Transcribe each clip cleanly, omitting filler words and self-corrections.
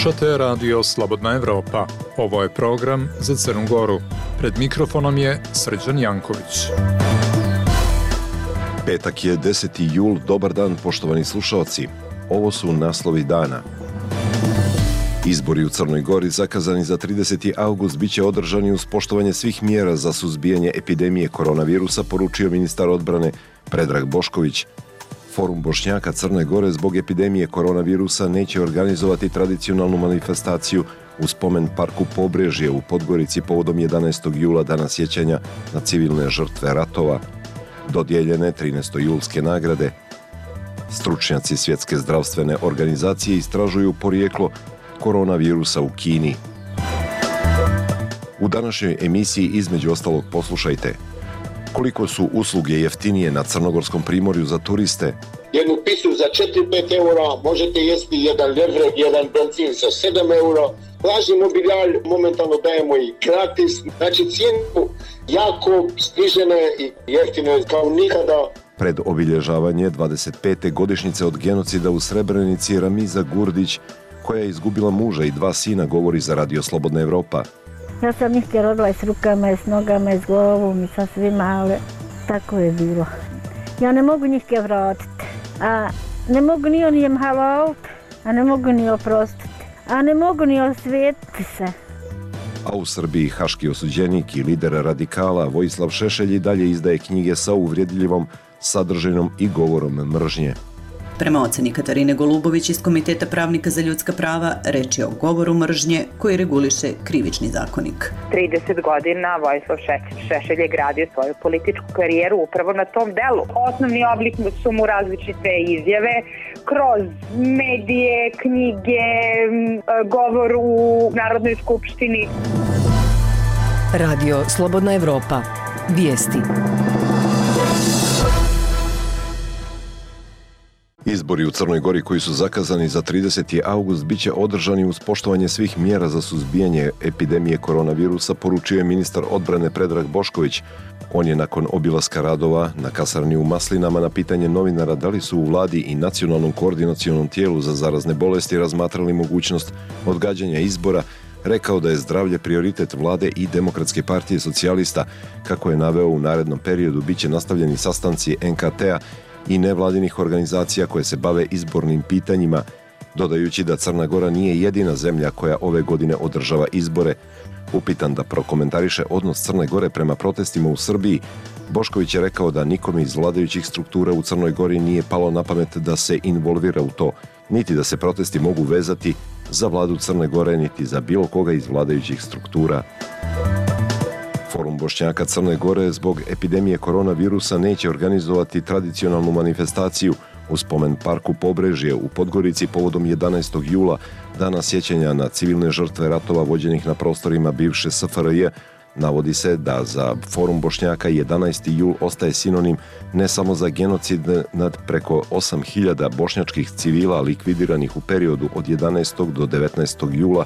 Slušate Radio Slobodna Evropa. Ovo je program za Crnu Goru. Pred mikrofonom je Srđan Janković. Petak je 10. jul. Dobar dan, poštovani slušalci. Ovo su naslovi dana. Izbori u Crnoj Gori zakazani za 30. august biće održani uz poštovanje svih mjera za suzbijanje epidemije koronavirusa, poručio ministar odbrane Predrag Bošković. Forum Bošnjaka Crne Gore zbog epidemije koronavirusa neće organizovati tradicionalnu manifestaciju u spomen parku Pobrežje u Podgorici povodom 11. jula, dana sjećanja na civilne žrtve ratova. Dodijeljene 13. julske nagrade. Stručnjaci Svjetske zdravstvene organizacije istražuju porijeklo koronavirusa u Kini. U današnjoj emisiji između ostalog poslušajte: koliko su usluge jeftinije na Crnogorskom primorju za turiste? Jednu pisu za 4-5 eura možete jesti jedan levrek, jedan benzin za 7 eura. Plažni mobilijar momentalno dajemo i gratis. Znači cijenu jako snižene i jeftine kao nikada. Pred obilježavanje 25. godišnjice od genocida u Srebrenici, Ramiza Gurdić, koja je izgubila muža i 2 sina, govori za Radio Slobodna Evropa. Ja sam njih rodila i s rukama, i s nogama, i s glavom, i sa svima, ali tako je bilo. Ja ne mogu njih vratiti, a ne mogu ni onijem halal, a ne mogu ni oprostiti, a ne mogu ni osvijetiti se. A u Srbiji haški osuđenik i lider radikala Vojislav Šešelj i dalje izdaje knjige sa uvredljivom sadržinom i govorom mržnje. Prema oceni Katarine Golubović iz Komiteta pravnika za ljudska prava, reč je o govoru mržnje koji reguliše krivični zakonik. 30 godina Vojislav Šešelj je gradio svoju političku karijeru upravo na tom delu. Osnovni oblik su mu različite izjave kroz medije, knjige, govor u Narodnoj skupštini. Radio Slobodna Evropa. Vijesti. Izbori u Crnoj Gori koji su zakazani za 30. august biće održani uz poštovanje svih mjera za suzbijanje epidemije koronavirusa, poručio je ministar odbrane Predrag Bošković. On je nakon obilaska radova na kasarni u Maslinama na pitanje novinara da li su u vladi i nacionalnom koordinacionom tijelu za zarazne bolesti razmatrali mogućnost odgađanja izbora rekao da je zdravlje prioritet vlade i Demokratske partije socijalista. Kako je naveo, u narednom periodu biće nastavljeni sastanci NKT-a i nevladinih organizacija koje se bave izbornim pitanjima, dodajući da Crna Gora nije jedina zemlja koja ove godine održava izbore. Upitan da prokomentariše odnos Crne Gore prema protestima u Srbiji, Bošković je rekao da nikome iz vladajućih struktura u Crnoj Gori nije palo na pamet da se involvira u to, niti da se protesti mogu vezati za vladu Crne Gore, niti za bilo koga iz vladajućih struktura. Forum Bošnjaka Crne Gore zbog epidemije koronavirusa neće organizovati tradicionalnu manifestaciju u spomen parku Pobrežje u Podgorici povodom 11. jula, dana sjećanja na civilne žrtve ratova vođenih na prostorima bivše SFRJ. Navodi se da za Forum Bošnjaka 11. jul ostaje sinonim ne samo za genocid nad preko 8.000 bošnjačkih civila likvidiranih u periodu od 11. do 19. jula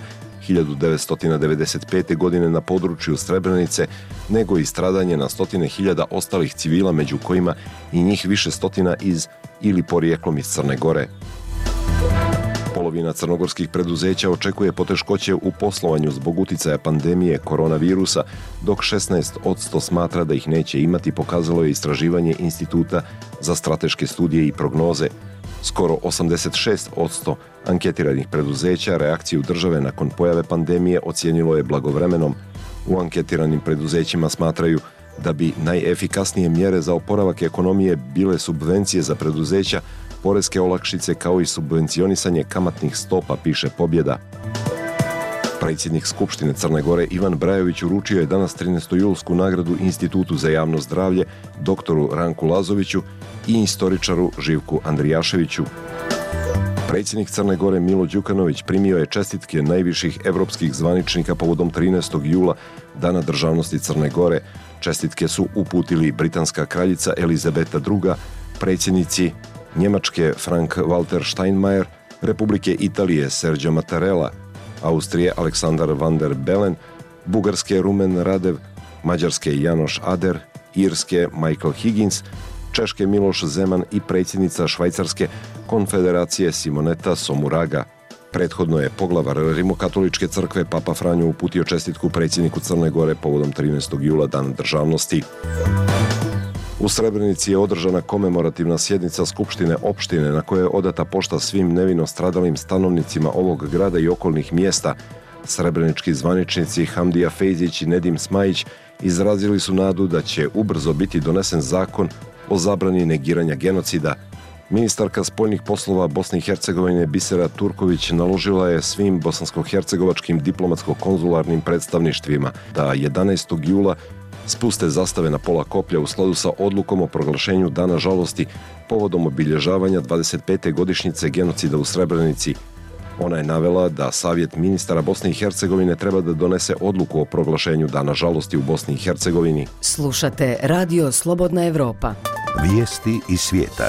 1995. godine na području Srebrenice, nego i stradanje na stotine hiljada ostalih civila, među kojima i njih više stotina iz ili porijeklom iz Crne Gore. Polovina crnogorskih preduzeća očekuje poteškoće u poslovanju zbog uticaja pandemije koronavirusa, dok 16% smatra da ih neće imati, pokazalo je istraživanje Instituta za strateške studije i prognoze. Skoro 86% anketiranih preduzeća reakciju države nakon pojave pandemije ocijenilo je blagovremenom. U anketiranim preduzećima smatraju da bi najefikasnije mjere za oporavak ekonomije bile subvencije za preduzeća, poreske olakšice kao i subvencionisanje kamatnih stopa, piše Pobjeda. Predsjednik Skupštine Crne Gore Ivan Brajović uručio je danas 13. julsku nagradu Institutu za javno zdravlje doktoru Ranku Lazoviću i istoričaru Živku Andrijaševiću. Predsjednik Crne Gore Milo Đukanović primio je čestitke najviših evropskih zvaničnika povodom 13. jula, dana državnosti Crne Gore. Čestitke su uputili britanska kraljica Elizabeta II, predsjednici Njemačke Frank-Walter Steinmeier, Republike Italije Sergio Mattarella, Austrije Aleksandar van der Bellen, Bugarske Rumen Radev, Mađarske Janoš Ader, Irske Michael Higgins, Češke Miloš Zeman i predsjednica Švajcarske konfederacije Simoneta Somuraga. Prethodno je poglavar Rimokatoličke crkve Papa Franjo uputio čestitku predsjedniku Crne Gore povodom 13. jula Dana državnosti. U Srebrenici je održana komemorativna sjednica Skupštine opštine na kojoj je odata pošta svim nevino stradalim stanovnicima ovog grada i okolnih mjesta. Srebrenički zvaničnici Hamdija Fejzić i Nedim Smajić izrazili su nadu da će ubrzo biti donesen zakon o zabrani negiranja genocida. Ministarka spoljnih poslova Bosne i Hercegovine Bisera Turković naložila je svim bosansko-hercegovačkim diplomatsko-konzularnim predstavništvima da 11. jula spuste zastave na pola koplja u skladu sa odlukom o proglašenju Dana žalosti povodom obilježavanja 25. godišnjice genocida u Srebrenici. Ona je navela da Savjet ministara Bosne i Hercegovine treba da donese odluku o proglašenju Dana žalosti u Bosni i Hercegovini. Slušate Radio Slobodna Evropa. Vijesti iz svijeta.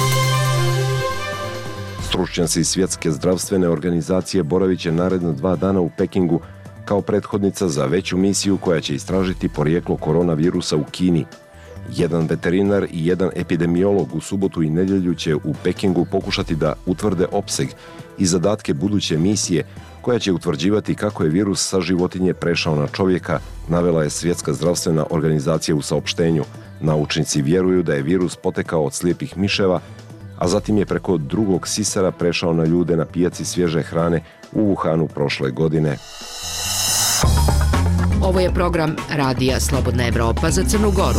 Stručnjaci Svjetske zdravstvene organizacije boravit će naredna 2 dana u Pekingu kao prethodnica za veću misiju koja će istražiti porijeklo koronavirusa u Kini. Jedan veterinar i jedan epidemiolog u subotu i nedjelju će u Pekingu pokušati da utvrde opseg i zadatke buduće misije koja će utvrđivati kako je virus sa životinje prešao na čovjeka, navela je Svjetska zdravstvena organizacija u saopštenju. Naučnici vjeruju da je virus potekao od slijepih miševa, a zatim je preko drugog sisara prešao na ljude na pijaci svježe hrane u Wuhanu prošle godine. Ovo je program Radija Slobodna Evropa za Crnu Goru.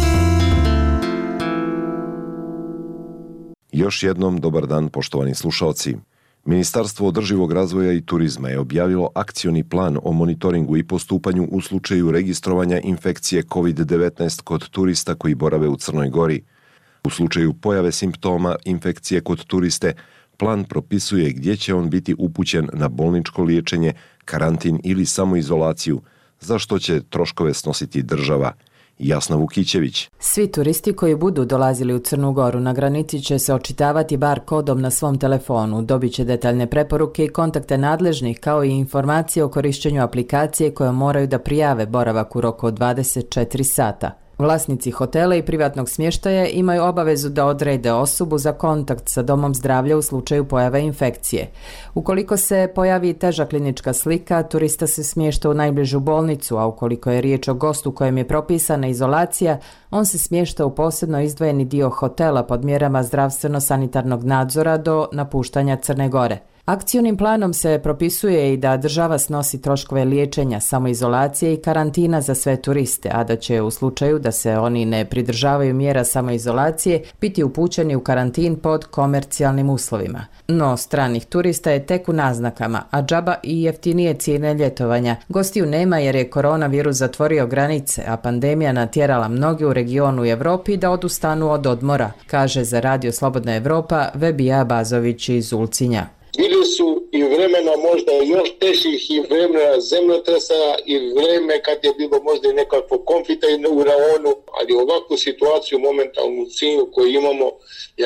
Još jednom dobar dan, poštovani slušalci. Ministarstvo održivog razvoja i turizma je objavilo akcioni plan o monitoringu i postupanju u slučaju registrovanja infekcije COVID-19 kod turista koji borave u Crnoj Gori. U slučaju pojave simptoma infekcije kod turiste, plan propisuje gdje će on biti upućen na bolničko liječenje, karantin ili samoizolaciju, za što će troškove snositi država. Jasna Vukićević. Svi turisti koji budu dolazili u Crnu Goru na granici će se očitavati bar kodom na svom telefonu, dobit će detaljne preporuke i kontakte nadležnih kao i informacije o korištenju aplikacije koje moraju da prijave boravak u roku od 24 sata. Vlasnici hotela i privatnog smještaja imaju obavezu da odrede osobu za kontakt sa domom zdravlja u slučaju pojave infekcije. Ukoliko se pojavi teža klinička slika, turista se smješta u najbližu bolnicu, a ukoliko je riječ o gostu kojem je propisana izolacija, on se smješta u posebno izdvojeni dio hotela pod mjerama zdravstveno-sanitarnog nadzora do napuštanja Crne Gore. Akcionim planom se propisuje i da država snosi troškove liječenja, samoizolacije i karantina za sve turiste, a da će u slučaju da se oni ne pridržavaju mjera samoizolacije biti upućeni u karantin pod komercijalnim uslovima. No, stranih turista je tek u naznakama, a džaba i jeftinije cijene ljetovanja. Gostiju nema jer je koronavirus zatvorio granice, a pandemija natjerala mnoge u regionu i Evropi da odustanu od odmora, kaže za Radio Slobodna Evropa Vebija Abazović iz Ulcinja. Bili su i vremena možda još težih i vremena zemljotresa i vreme kad je bilo možda i nekakvo konflikta u raonu, ali ovakvu situaciju momentalnu u Ulcinju koju imamo je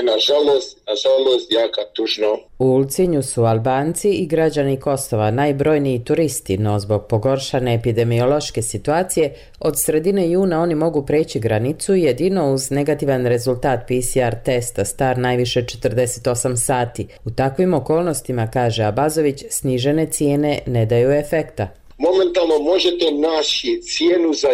nažalost jaka tužno. U Ulcinju su Albanci i građani Kosova najbrojniji turisti, no zbog pogoršane epidemiološke situacije od sredine juna oni mogu preći granicu jedino uz negativan rezultat PCR testa star najviše 48 sati. U takvim okolnostima, kaže Abazović, snižene cijene ne daju efekta. Momentalno možete naći cijenu za 11-12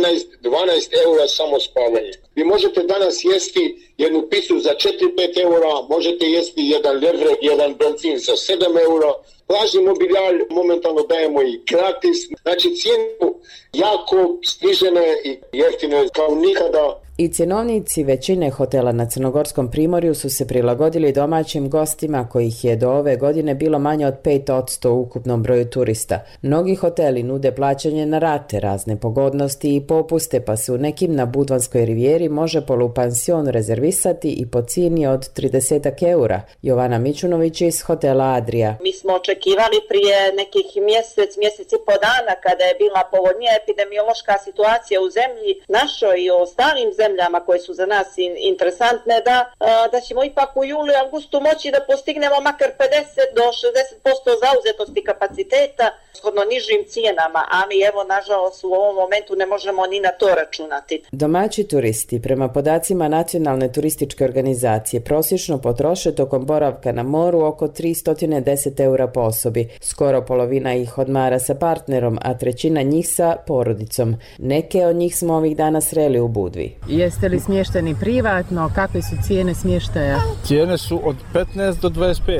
eura samo spavanje. Vi možete danas jesti jednu picu za 4-5 eura, možete jesti jedan levrek, jedan benzin za 7 eura. Plažni mobilijar momentalno dajemo i gratis. Znači cijenu jako snižene i jeftine kao nikada. I cjenovnici većine hotela na Crnogorskom primorju su se prilagodili domaćim gostima kojih je do ove godine bilo manje od 5% u ukupnom broju turista. Mnogi hoteli nude plaćanje na rate, razne pogodnosti i popuste, pa se u nekim na Budvanskoj rivijeri može polupansion rezervisati i po cijeni od 30 eura. Jovana Mićunović iz hotela Adria. Mi smo očekivali prije nekih mjesec i po dana kada je bila povoljnija epidemiološka situacija u zemlji našoj i u ostalim zemljama zemljama koje su za nas interesantne, da ćemo ipak u julu i augustu moći da postignemo makar 50 do 60% zauzetosti kapaciteta shodno nižim cijenama, a mi evo nažalost u ovom momentu ne možemo ni na to računati. Domaći turisti prema podacima Nacionalne turističke organizacije prosječno potroše tokom boravka na moru oko 310 eura po osobi. Skoro polovina ih odmara sa partnerom, a trećina njih sa porodicom. Neke od njih smo ovih dana sreli u Budvi. Jeste li smješteni privatno? Kakve su cijene smještaja? Cijene su od 15 do 25.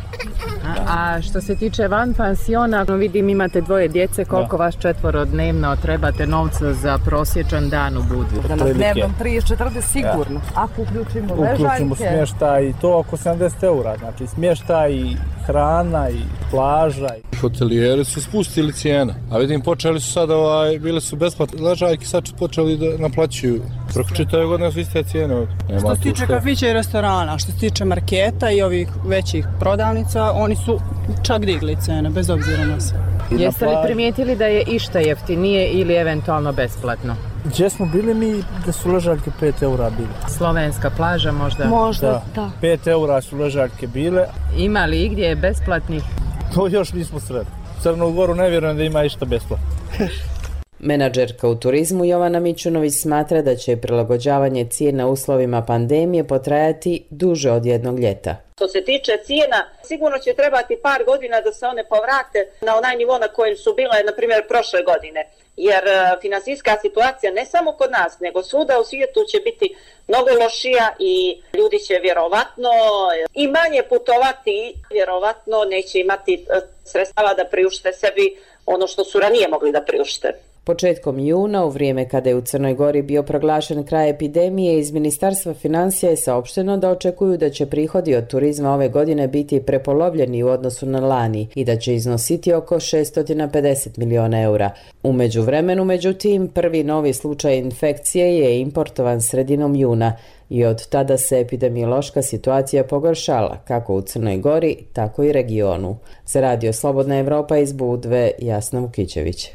A što se tiče van pansiona, vidim imate 2 djece, koliko vas 4 dnevno trebate novca za prosječan dan u Budvi? Da na dnevnom 30-40 sigurno. Ako uključimo ležajke? Uključimo smještaj i to oko 70 eura. Znači smještaj i hrana i plaža. Hotelijeri su spustili cijene, a vidim počeli su sad, bile su besplatne ležajke, sad počeli da naplaćuju. Preko čitave godine su iste cijene. Što se tiče kafića i restorana, što se tiče marketa i ovih većih prodavnica, oni su čak digli cijene, bez obzira na sve. Jeste li primijetili da je išta jeftinije ili eventualno besplatno? Gdje smo bili mi da su ležaljke 5 eura bile? Slovenska plaža možda? Možda, da. 5 eura su ležaljke bile. Ima li igdje besplatnih? To još nismo sreli. Crnu Goru ne vjerujem da ima išta besplatno. Menadžerka u turizmu Jovana Mićunović smatra da će prilagođavanje cijena uslovima pandemije potrajati duže od jednog ljeta. Što se tiče cijena, sigurno će trebati par godina da se one povrate na onaj nivo na kojem su bile, na primjer, prošle godine. Jer finansijska situacija ne samo kod nas, nego svuda u svijetu će biti mnogo lošija i ljudi će vjerovatno i manje putovati i vjerovatno neće imati sredstava da priušte sebi ono što su ranije mogli da priušte. Početkom juna, u vrijeme kada je u Crnoj Gori bio proglašen kraj epidemije, iz Ministarstva financija je saopšteno da očekuju da će prihodi od turizma ove godine biti prepolovljeni u odnosu na lani i da će iznositi oko 650 miliona eura. U međuvremenu, međutim, prvi novi slučaj infekcije je importovan sredinom juna i od tada se epidemiološka situacija pogoršala, kako u Crnoj Gori, tako i regionu. Za Radio Slobodna Evropa iz Budve, Jasna Vukićević.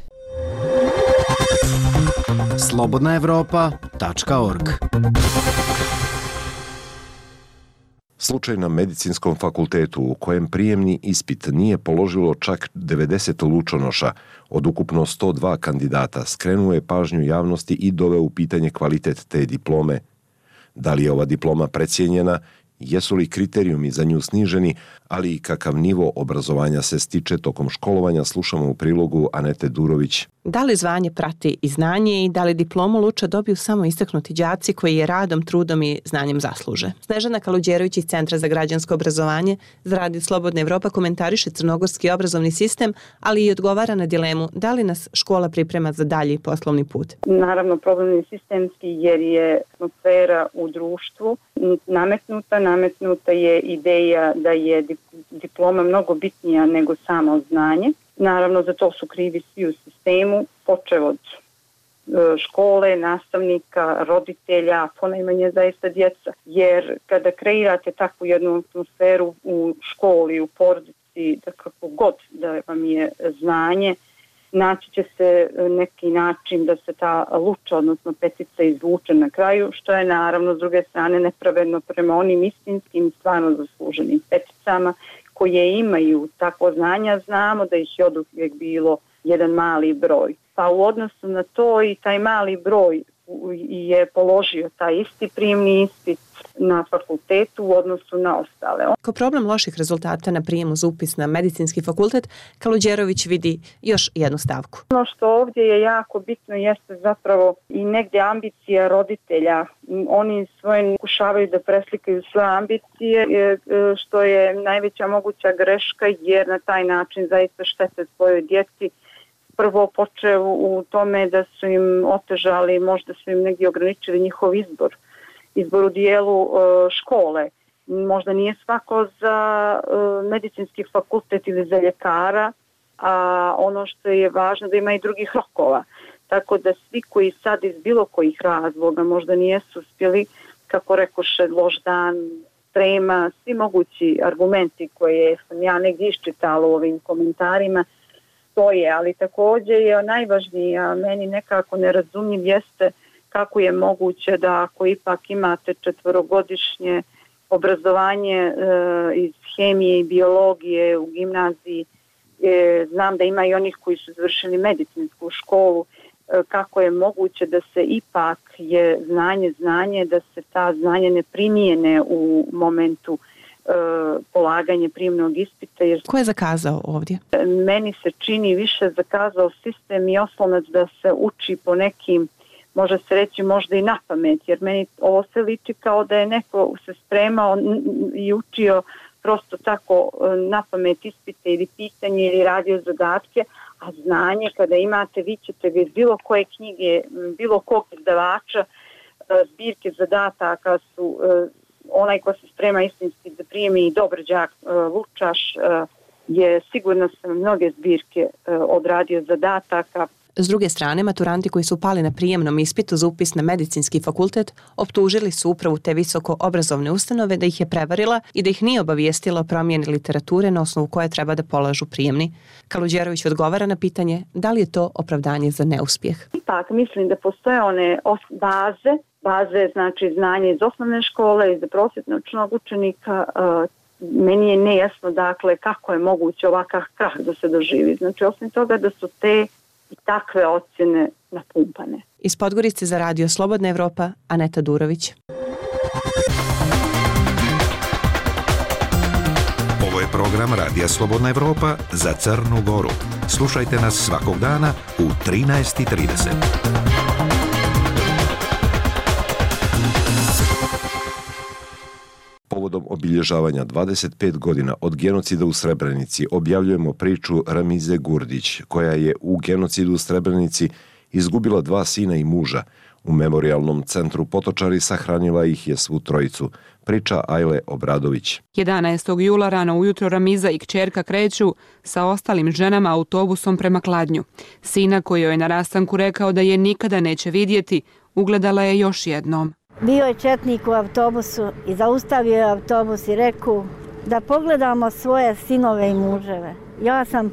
slobodnaevropa.org. Slučaj na Medicinskom fakultetu u kojem prijemni ispit nije položilo čak 90 lučonoša od ukupno 102 kandidata skrenuo je pažnju javnosti i doveo u pitanje kvalitet te diplome. Da li je ova diploma precijenjena, jesu li kriterijumi za nju sniženi, ali i kakav nivo obrazovanja se stiče tokom školovanja, slušamo u prilogu Anete Durović. Da li zvanje prati i znanje i da li diplomu luče dobiju samo istaknuti đaci koji je radom, trudom i znanjem zasluže? Snežana Kaluđerović iz Centra za građansko obrazovanje za Radio Slobodna Evropa komentariše crnogorski obrazovni sistem, ali i odgovara na dilemu da li nas škola priprema za dalji poslovni put. Naravno, problem je sistemski jer je atmosfera u društvu nametnuta je ideja da je diploma mnogo bitnija nego samo znanje. Naravno, za to su krivi svi u sistemu, počev od škole, nastavnika, roditelja, ponajmanje zaista djeca. Jer kada kreirate takvu jednu atmosferu u školi, u porodici, da kako god da vam je znanje, naći će se neki način da se ta luča, odnosno petica izvuče na kraju, što je naravno s druge strane nepravedno prema onim istinskim stvarno zasluženim peticama koje imaju takvo znanja. Znamo da ih je od uvijek bilo jedan mali broj. Pa u odnosu na to i taj mali broj je položio taj isti prijemni ispit na fakultetu u odnosu na ostale. Kao problem loših rezultata na prijemu za upis na medicinski fakultet, Kaluđerović vidi još jednu stavku. Ono što ovdje je jako bitno jeste zapravo i negdje ambicija roditelja. Oni svoje pokušavaju da preslikaju svoje ambicije, što je najveća moguća greška jer na taj način zaista štete svojoj djeci. Prvo počeo u tome da su im otežali, možda su im negdje ograničili njihov izbor u dijelu škole. Možda nije svako za medicinski fakultet ili za ljekara, a ono što je važno da ima i drugih rokova. Tako da svi koji sad iz bilo kojih razloga možda nijesu uspjeli, kako rekoše, loš dan, trema, svi mogući argumenti koje sam ja negdje iščitala u ovim komentarima, to je, ali također je najvažnije, a meni nekako nerazumljiv jeste kako je moguće da ako ipak imate 4-godišnje obrazovanje iz hemije i biologije u gimnaziji, znam da ima i onih koji su završili medicinsku školu, kako je moguće da se ipak je znanje, da se ta znanje ne primijene u momentu polaganje prijemnog ispita. Ko je zakazao ovdje? Meni se čini više zakazao sistem i oslonac da se uči po nekim, može se reći možda i na pamet, jer meni ovo se liči kao da je neko se spremao i učio prosto tako na pamet ispite ili pitanje ili radio zadatke, a znanje kada imate, vi ćete ga iz bilo koje knjige, bilo kog izdavača, zbirke zadataka su, onaj ko se sprema istinski da prijemi i dobar đak Lučaš je sigurno sam mnoge zbirke odradio zadataka. S druge strane, maturanti koji su pali na prijemnom ispitu za upis na medicinski fakultet optužili su upravu te visoko obrazovne ustanove da ih je prevarila i da ih nije obavijestila o promjeni literature na osnovu koje treba da polažu prijemni. Kaluđerović odgovara na pitanje da li je to opravdanje za neuspjeh. Ipak mislim da postoje one baze, znači znanje iz osnovne škole i za prosjetnog učenika. Meni je nejasno dakle kako je moguće ovakav krah da se doživi. Znači osim toga da su te i takve ocjene napumpane. Iz Podgorice za radio Slobodna Evropa, Aneta Durović. Ovo je program Radija Slobodna Evropa za Crnu Goru. Slušajte nas svakog dana u 13:30. Povodom obilježavanja 25 godina od genocida u Srebrenici objavljujemo priču Ramize Gurdić, koja je u genocidu u Srebrenici izgubila 2 sina i muža. U memorialnom centru Potočari sahranila ih je svu trojicu. Priča Ajle Obradović. 11. jula rano ujutro Ramiza i kćerka kreću sa ostalim ženama autobusom prema Kladnju. Sina koji joj je na rastanku rekao da je nikada neće vidjeti, ugledala je još jednom. Bio je četnik u autobusu i zaustavio je autobus i rekao da pogledamo svoje sinove i muževe. Ja sam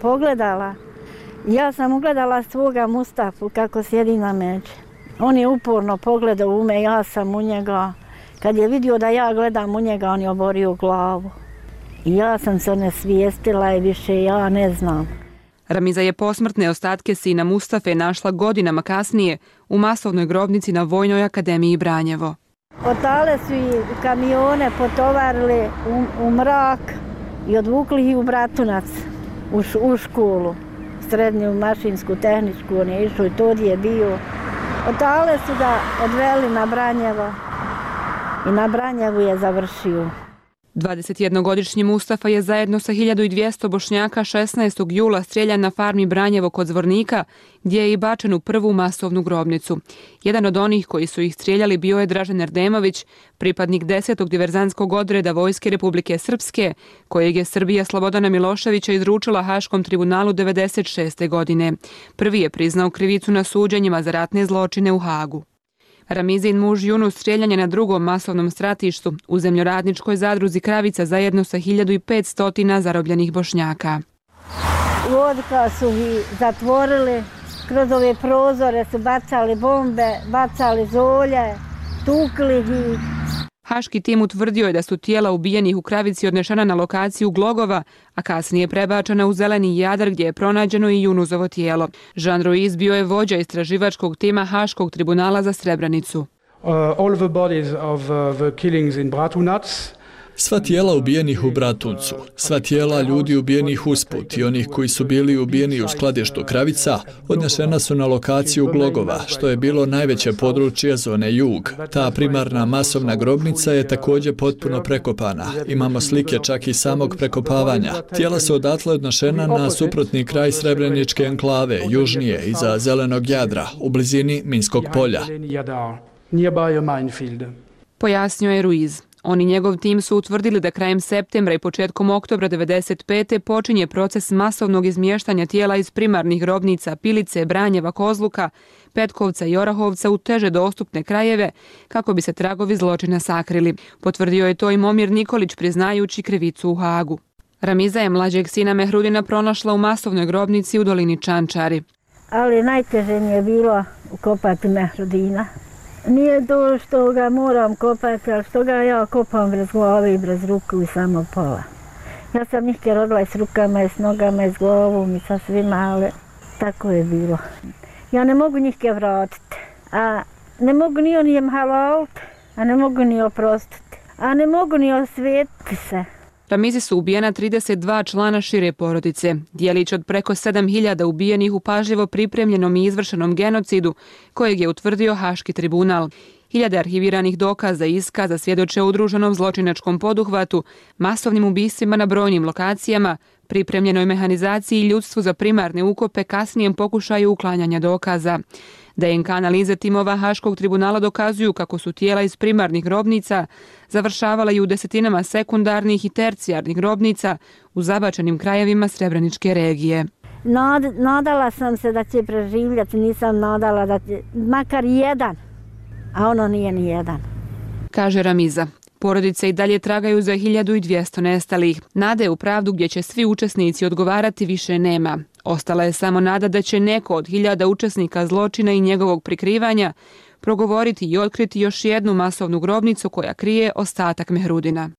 ugledala svoga Mustafu kako sjedi na međi. On je uporno pogledao u me, ja sam u njega. Kad je vidio da ja gledam u njega, on je oborio glavu. I ja sam se onesvijestila i više ja ne znam. Ramiza je posmrtne ostatke sina Mustafe našla godinama kasnije u masovnoj grobnici na Vojnoj akademiji Branjevo. Otale su ih u kamione potovarili u mrak i odvukli ih u Bratunac, u školu, srednju mašinsku, tehničku, on je išao i to je bio. Otale su ga odveli na Branjevo i na Branjevu je završio. 21-godišnji Mustafa je zajedno sa 1200 Bošnjaka 16. jula strijeljan na farmi Branjevo kod Zvornika, gdje je i bačen u prvu masovnu grobnicu. Jedan od onih koji su ih strijeljali bio je Dražen Erdemović, pripadnik 10. diverzantskog odreda Vojske Republike Srpske, kojeg je Srbija Slobodana Miloševića izručila Haškom tribunalu 1996. godine. Prvi je priznao krivicu na suđenjima za ratne zločine u Hagu. Ramizin muž Junus strijeljan je na drugom masovnom stratištu u zemljoradničkoj zadruzi Kravica zajedno sa 1500 zarobljenih Bošnjaka. Vodka su ih zatvorili, kroz ove prozore su bacali bombe, bacali zolje, tukli ih. Haški tim utvrdio je da su tijela ubijenih u Kravici odnešena na lokaciju Glogova, a kasnije prebačena u Zeleni Jadar gdje je pronađeno i Junusovo tijelo. Jean Ruiz bio je vođa istraživačkog tima Haškog tribunala za Srebrenicu. All the bodies of the killings in Bratunac. Sva tijela ubijenih u Bratuncu, sva tijela ljudi ubijenih usput i onih koji su bili ubijeni u skladištu Kravica odnesena su na lokaciju Glogova, što je bilo najveće područje zone Jug. Ta primarna masovna grobnica je također potpuno prekopana. Imamo slike čak i samog prekopavanja. Tijela su odatle odnešena na suprotni kraj Srebreničke enklave, južnije, iza Zelenog Jadra, u blizini Minskog polja. Pojasnio je Ruiz. On i njegov tim su utvrdili da krajem septembra i početkom oktobra 1995. počinje proces masovnog izmještanja tijela iz primarnih grobnica Pilice, Branjeva, Kozluka, Petkovca i Orahovca u teže dostupne krajeve kako bi se tragovi zločina sakrili. Potvrdio je to i Momir Nikolić priznajući krivicu u Hagu. Ramiza je mlađeg sina Mehrudina pronašla u masovnoj grobnici u dolini Čančari. Ali najteže mi je bilo ukopati Mehrudina. Nije to što ga moram kopati, ali što ga ja kopam bez glave i bez ruku i samo pola. Ja sam njih rodila i s rukama i s nogama i s glavom i sa svima, ali tako je bilo. Ja ne mogu njih vratiti, a ne mogu ni onijem halalt, a ne mogu ni oprostiti, a ne mogu ni osvetiti se. Ramizi su ubijena 32 člana šire porodice, dijelić od preko 7000 ubijenih u pažljivo pripremljenom i izvršenom genocidu, kojeg je utvrdio Haški tribunal. Hiljade arhiviranih dokaza i iskaza svjedoče o udruženom zločinačkom poduhvatu, masovnim ubistvima na brojnim lokacijama, pripremljenoj mehanizaciji i ljudstvu za primarne ukope, kasnijem pokušaju uklanjanja dokaza. DNK analize timova Haškog tribunala dokazuju kako su tijela iz primarnih grobnica završavala i u desetinama sekundarnih i tercijarnih grobnica u zabačenim krajevima Srebreničke regije. Nadala sam se da će preživljati, nisam nadala da će makar jedan, a ono nije ni jedan. Kaže Ramiza. Porodice i dalje tragaju za 1200 nestalih. Nade u pravdu gdje će svi učesnici odgovarati više nema. Ostala je samo nada da će neko od 1000 učesnika zločina i njegovog prikrivanja progovoriti i otkriti još jednu masovnu grobnicu koja krije ostatak Mehrudina.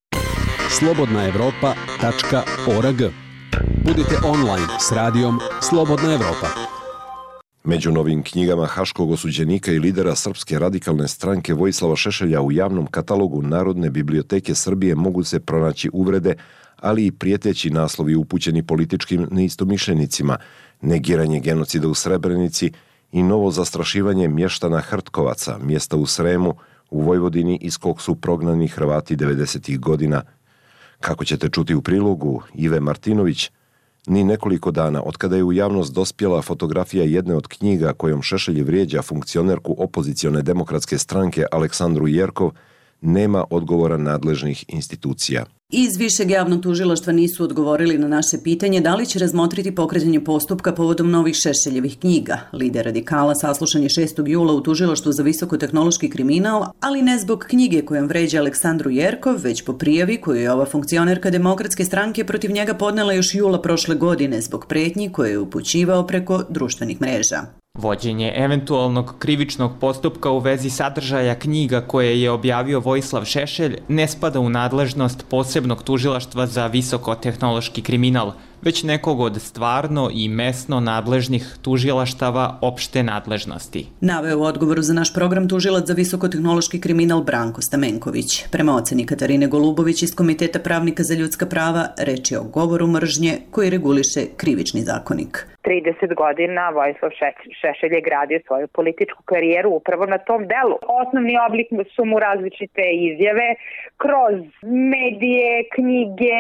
slobodnaevropa.org. Budite online s radijom Slobodna Evropa. Među novim knjigama haškog osuđenika i lidera Srpske radikalne stranke Vojislava Šešelja u javnom katalogu Narodne biblioteke Srbije mogu se pronaći uvrede, ali i prijeteći naslovi upućeni političkim neistomišljenicima, negiranje genocida u Srebrenici i novo zastrašivanje mještana Hrtkovaca, mjesta u Sremu, u Vojvodini iz kog su prognani Hrvati 90. godina. Kako ćete čuti u prilogu Ive Martinović, ni nekoliko dana otkada je u javnost dospjela fotografija jedne od knjiga kojom Šešelj vrijeđa funkcionerku opozicione demokratske stranke Aleksandru Jerkov, nema odgovora nadležnih institucija. Iz Višeg javnog tužilaštva nisu odgovorili na naše pitanje da li će razmotriti pokretanje postupka povodom novih Šešeljevih knjiga. Lider radikala saslušan je 6. jula u tužilaštvu za visokotehnološki kriminal, ali ne zbog knjige kojom vređa Aleksandru Jerkov, već po prijavi koju je ova funkcionerka demokratske stranke protiv njega podnela još jula prošle godine zbog pretnji koje je upućivao preko društvenih mreža. Vođenje eventualnog krivičnog postupka u vezi sadržaja knjiga koje je objavio Vojislav Šešelj ne spada u nadležnost posebnog tužilaštva za visokotehnološki kriminal, već nekog od stvarno i mesno nadležnih tužilaštava opšte nadležnosti. Naveo u odgovoru za naš program tužilac za visokotehnološki kriminal Branko Stamenković. Prema oceni Katarine Golubović iz Komiteta pravnika za ljudska prava, reč je o govoru mržnje koji reguliše krivični zakonik. 30 godina Vojislav Šešelj je gradio svoju političku karijeru upravo na tom delu. Osnovni oblik su mu različite izjave kroz medije, knjige,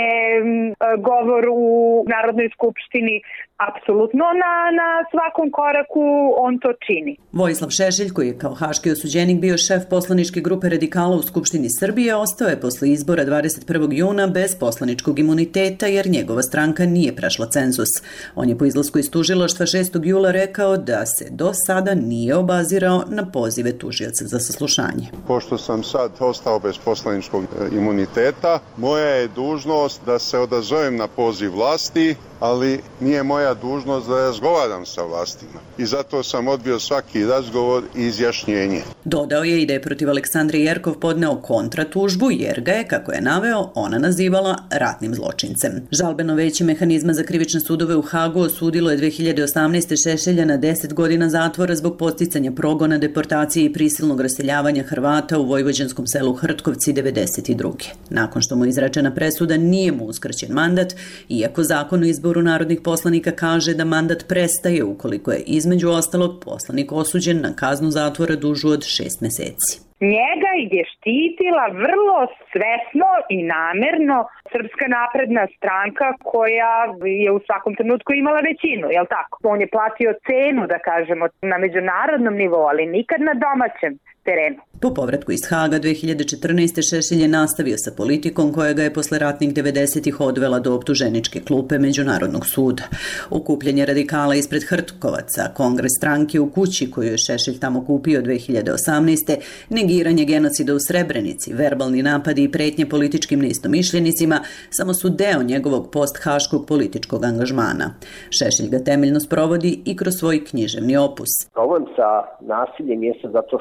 govor u Narodnoj skupštini. Apsolutno na svakom koraku on to čini. Vojislav Šešelj, koji je kao haški osuđenik bio šef poslaničke grupe radikala u Skupštini Srbije, ostao je posle izbora 21. juna bez poslaničkog imuniteta jer njegova stranka nije prešla cenzus. On je po izlasku iz tužilaštva 6. jula rekao da se do sada nije obazirao na pozive tužioca za saslušanje. Pošto sam sad ostao bez poslaničkog imuniteta, moja je dužnost da se odazovem na poziv vlasti, ali nije moja dužnost da razgovaram sa vlastima. I zato sam odbio svaki razgovor i izjašnjenje. Dodao je i da je protiv Aleksandre Jerkov podneo kontratužbu jer ga je, kako je naveo, ona nazivala ratnim zločincem. Žalbeno veće mehanizma za krivične sudove u Hagu osudilo je 2018. Šešelja na 10 godina zatvora zbog podsticanja progona, deportacije i prisilnog raseljavanja Hrvata u vojvođanskom selu Hrtkovci 92. Nakon što mu izrečena presuda, nije mu uskraćen mandat, iako zakon o izboru narodnih poslanika kaže da mandat prestaje ukoliko je između ostalog poslanik osuđen na kaznu zatvora dužu od 6 meseci. Njega je štitila vrlo svesno i namerno Srpska napredna stranka koja je u svakom trenutku imala većinu, jel tako? On je platio cenu, da kažemo, na međunarodnom nivou, ali nikad na domaćem terenu. Po povratku iz Haga 2014. Šešelj je nastavio sa politikom koja ga je posle ratnih 90-ih odvela do optuženičke klupe Međunarodnog suda. Okupljanje radikala ispred Hrtkovaca, kongres stranke u kući koju je Šešelj tamo kupio 2018. negiranje genocida u Srebrenici, verbalni napadi i pretnje političkim neistomišljenicima samo su deo njegovog post-haškog političkog angažmana. Šešelj ga temeljno sprovodi i kroz svoj književni opus. Problem sa nasiljem jeste zato što ono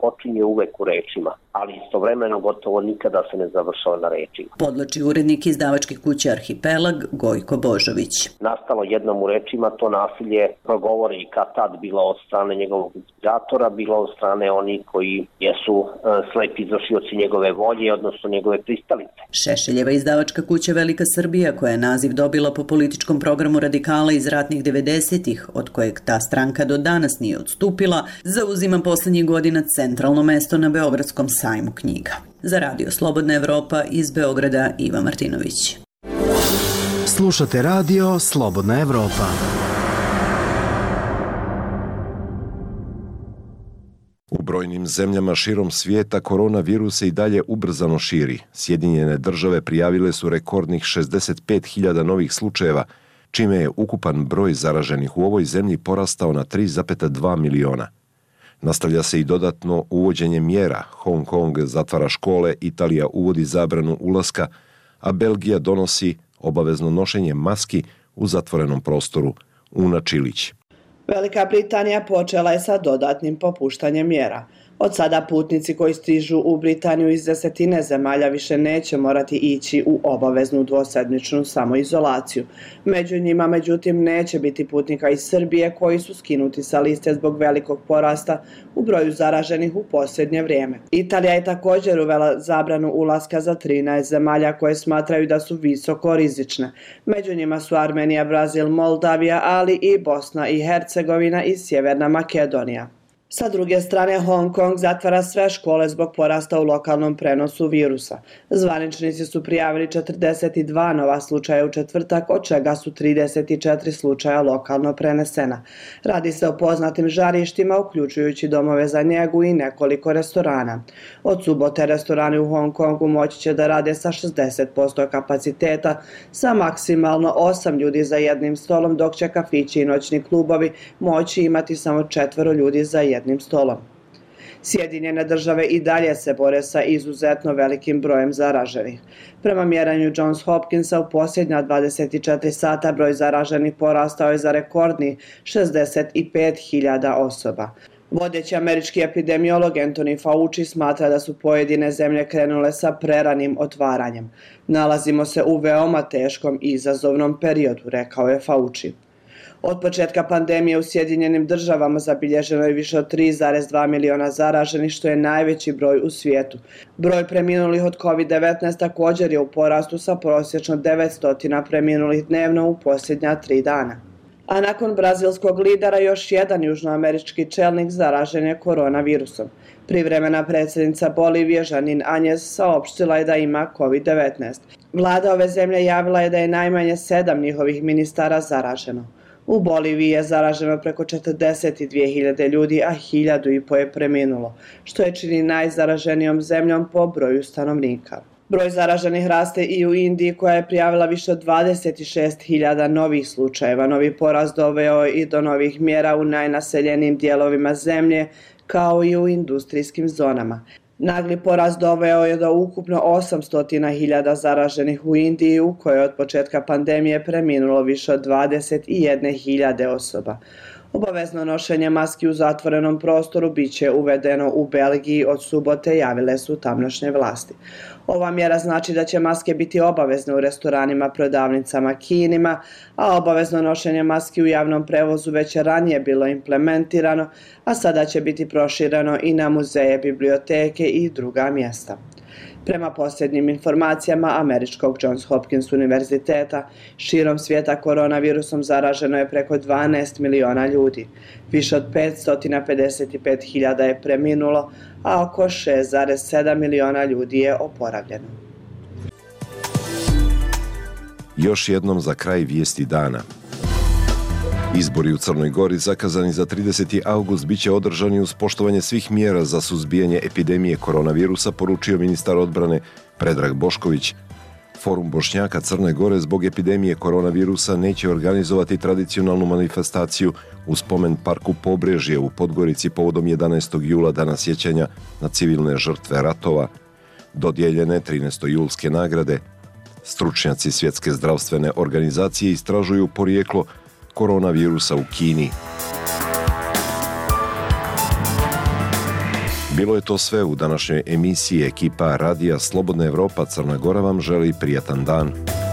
počinje uvek u rečima, ali istovremeno gotovo nikada se ne završava na rečima. Podlači urednik izdavačke kuće Arhipelag Gojko Božović. Nastalo jednom u rečima, to nasilje progovore i kad tad bilo od strane njegovog inicijatora, bilo od strane onih koji jesu slepi izvršioci njegove volje, odnosno njegove pristalice. Šešeljeva izdavačka kuća Velika Srbija, koja je naziv dobila po političkom programu radikala iz ratnih 90-ih, od kojeg ta stranka do danas nije odstupila, zauzima poslednjih godina centralno mesto na Beogradskom sajmu knjiga. Za Radio Slobodna Evropa iz Beograda Iva Martinović. Slušate Radio Slobodna Evropa. U brojnim zemljama širom svijeta koronavirus se i dalje ubrzano širi. Sjedinjene države prijavile su rekordnih 65.000 novih slučajeva, čime je ukupan broj zaraženih u ovoj zemlji porastao na 3,2 miliona. Nastavlja se i dodatno uvođenje mjera. Hong Kong zatvara škole, Italija uvodi zabranu ulaska, a Belgija donosi obavezno nošenje maski u zatvorenom prostoru. Una Čilić. Velika Britanija počela je sa dodatnim popuštanjem mjera. Od sada putnici koji stižu u Britaniju iz 10 zemalja više neće morati ići u obaveznu dvosedmičnu samoizolaciju. Među njima, međutim, neće biti putnika iz Srbije koji su skinuti sa liste zbog velikog porasta u broju zaraženih u posljednje vrijeme. Italija je također uvela zabranu ulaska za 13 zemalja koje smatraju da su visoko rizične. Među njima su Armenija, Brazil, Moldavija, ali i Bosna i Hercegovina i Sjeverna Makedonija. Sa druge strane, Hong Kong zatvara sve škole zbog porasta u lokalnom prenosu virusa. Zvaničnici su prijavili 42 nova slučaja u četvrtak, od čega su 34 slučaja lokalno prenesena. Radi se o poznatim žarištima, uključujući domove za njegu i nekoliko restorana. Od subote restorani u Hong Kongu moći će da rade sa 60% kapaciteta, sa maksimalno 8 ljudi za jednim stolom, dok će kafići i noćni klubovi moći imati samo 4 ljudi za jednim stolom. Sjedinjene države i dalje se bore sa izuzetno velikim brojem zaraženih. Prema mjerenju Johns Hopkinsa u posljednja 24 sata broj zaraženih porastao je za rekordni 65.000 osoba. Vodeći američki epidemiolog Anthony Fauci smatra da su pojedine zemlje krenule sa preranim otvaranjem. Nalazimo se u veoma teškom i izazovnom periodu, rekao je Fauci. Od početka pandemije u Sjedinjenim državama zabilježeno je više od 3,2 miliona zaraženih, što je najveći broj u svijetu. Broj preminulih od COVID-19 također je u porastu sa prosječno 900 preminulih dnevno u posljednja 3 dana. A nakon brazilskog lidera još jedan južnoamerički čelnik zaražen je koronavirusom. Privremena predsjednica Bolivije Janine Áñez saopštila je da ima COVID-19. Vlada ove zemlje javila je da je najmanje 7 njihovih ministara zaraženo. U Boliviji je zaraženo preko 42.000 ljudi, a 1.500 je preminulo, što je čini najzaraženijom zemljom po broju stanovnika. Broj zaraženih raste i u Indiji, koja je prijavila više od 26.000 novih slučajeva. Novi porast doveo i do novih mjera u najnaseljenijim dijelovima zemlje, kao i u industrijskim zonama. Nagli porast doveo je do ukupno 800.000 zaraženih u Indiji, u kojoj od početka pandemije preminulo više od 21.000 osoba. Obavezno nošenje maski u zatvorenom prostoru biće uvedeno u Belgiji od subote, javile su tamošnje vlasti. Ova mjera znači da će maske biti obavezne u restoranima, prodavnicama, kinima, a obavezno nošenje maski u javnom prevozu već je ranije bilo implementirano, a sada će biti prošireno i na muzeje, biblioteke i druga mjesta. Prema posljednjim informacijama američkog Johns Hopkins univerziteta, širom svijeta koronavirusom zaraženo je preko 12 miliona ljudi. Više od 555.000 je preminulo, a oko 6,7 miliona ljudi je oporavljeno. Još jednom za kraj vijesti dana. Izbori u Crnoj Gori zakazani za 30. august biće održani uz poštovanje svih mjera za suzbijanje epidemije koronavirusa, poručio ministar odbrane Predrag Bošković. Forum Bošnjaka Crne Gore zbog epidemije koronavirusa neće organizovati tradicionalnu manifestaciju u spomen parku Pobrežje u Podgorici povodom 11. jula, dana sjećanja na civilne žrtve ratova. Dodijeljene 13. julske nagrade. Stručnjaci Svjetske zdravstvene organizacije istražuju porijeklo koronavirusa u Kini. Bilo je to sve u današnjoj emisiji. Ekipa Radija Slobodna Evropa Crna Gora vam želi prijatan dan.